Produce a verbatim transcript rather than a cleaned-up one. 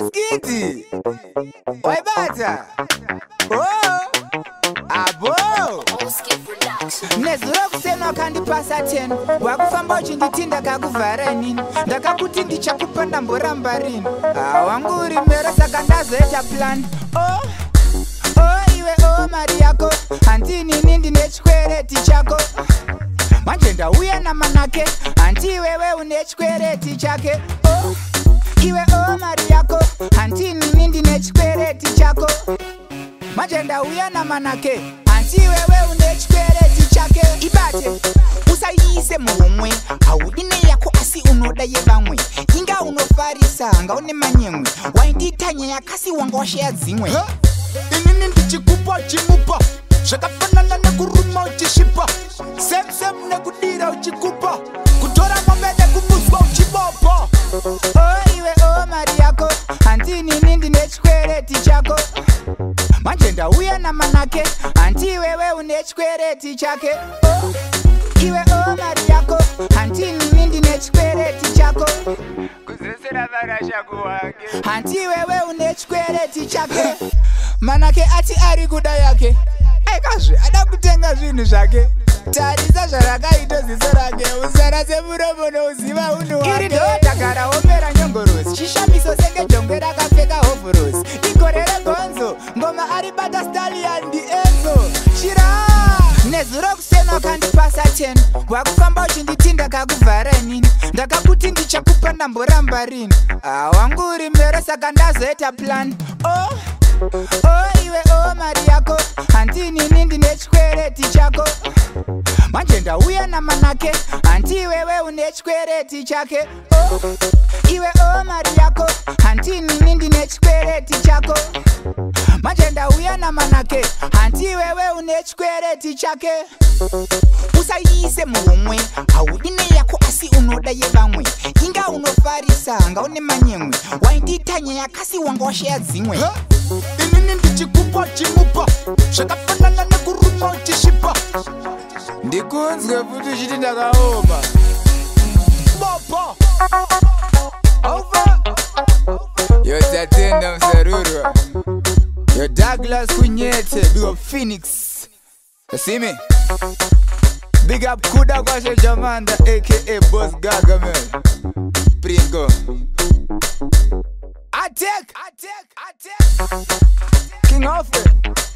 Skitty. Oi bata. Oh. Abo. Nezuro kusema kandipasa ten. Wakufamba uchinditinda kakuvhara nini. Ndakakuti ndichakupa ndamboramba rini. Awangu uri mbere saka ndazoita plan. Oh. Oh iwe oh mari yako. Hanti nini ndine chikwereti chako. Manje ndauya namanake. Hanti wewe une chikwereti chake. Oh. Iwe oh mari yako. Hanti nini ndine chikwereti chako. Manje ndauya namanake. Hanti wewe une chikwereti chake. Ibate usayise muhumwe. Haudine yako asi unoda yevamwe. Inga unofarisa anga une manyemwe. Wainditanye yakasi wangoshe ya zimwe. Huh? Inini ndichikupa chimupa. Shakafanana nekuruma uchishipa. Sem sem nekudira uchikupa. Kutora mamede kumuswa uchibopa. Oh iwe oh mari yako. Hanti nini ndine chikwereti chako. Manje ndauya namanake. Hanti wewe une chikwereti chake. Oh iwe oh mari yako. Hanti nini ndine chikwereti chako. Kuzesera varasha kuwake. Hanti wewe une chikwereti chake. Manake ati ari kuda yake. Aikazve ada kutenga zvinhu zvake. Tarisa zvarakaita ziso rake. Uzara semuromo nouziva unhu wake. Iri ndootakara omera nyongorosi. Chishamiso senge jongwe rakapfeka hovhorosi. Igore regonzo ngoma aribata stallion ndienzo. Shira nezuro kusema kandipasa ten. Wakufamba uchinditinda kakuvhara nini. Ndakakuti ndichakupa ndamboramba rini. Awangu uri mbere saka ndazoita plan. Oh oh iwe oh mari yako. Hanti nini ndine chikwereti chako. Manje ndauya namanake. Hanti wewe une chikwereti chake. Oh iwe oh mari yako. Hanti nini ndine chikwereti chako. Manje ndauya namanake. Hanti wewe une chikwereti chake. Usayise muhumwe. Haudine yako asi unoda yevamwe. Inga unofarisa anga une manyemwe. Wainditanye yakasi wangoshe ya zimwe. Huh? Inini ndichikupa chimupa. Shakafanana nekuruma uchishipa. Ndikunzwe futi chiti ndakaoma. Bopa over. Yo Tatenda Msarurwa. Yo Douglas Kunyete. Big up Phoenix. You see me? Big up Kuda Kwashe Jamanda aka Boss Gaga man. Pringo. I take, I take, I take. King of it.